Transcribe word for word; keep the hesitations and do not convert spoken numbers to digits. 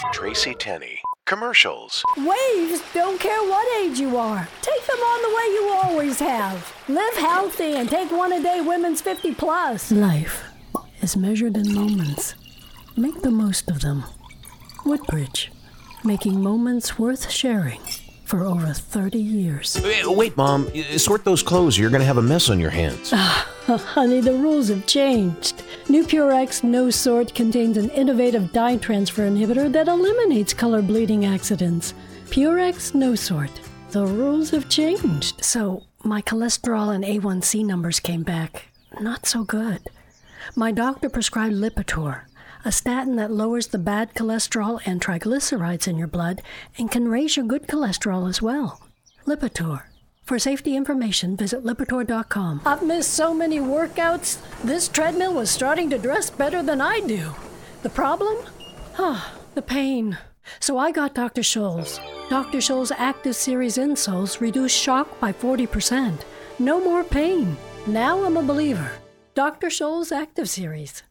Tracy Tenney. Commercials. Waves don't care what age you are. Take them on the way you always have. Live healthy and take one a day Women's fifty plus. Life is measured in moments. Make the most of them. Woodbridge, making moments worth sharing for over thirty years. Wait, Mom. Sort those clothes. You're going to have a mess on your hands. Ah, honey, the rules have changed. New Purex No Sort contains an innovative dye transfer inhibitor that eliminates color bleeding accidents. Purex No Sort. The rules have changed. So, my cholesterol and A one C numbers came back. Not so good. My doctor prescribed Lipitor, a statin that lowers the bad cholesterol and triglycerides in your blood and can raise your good cholesterol as well. Lipitor. For safety information, visit Lipitor dot com. I've missed so many workouts. This treadmill was starting to dress better than I do. The problem? Ah, the pain. So I got Doctor Scholl's. Doctor Scholl's Active Series insoles reduce shock by forty percent. No more pain. Now I'm a believer. Doctor Scholl's Active Series.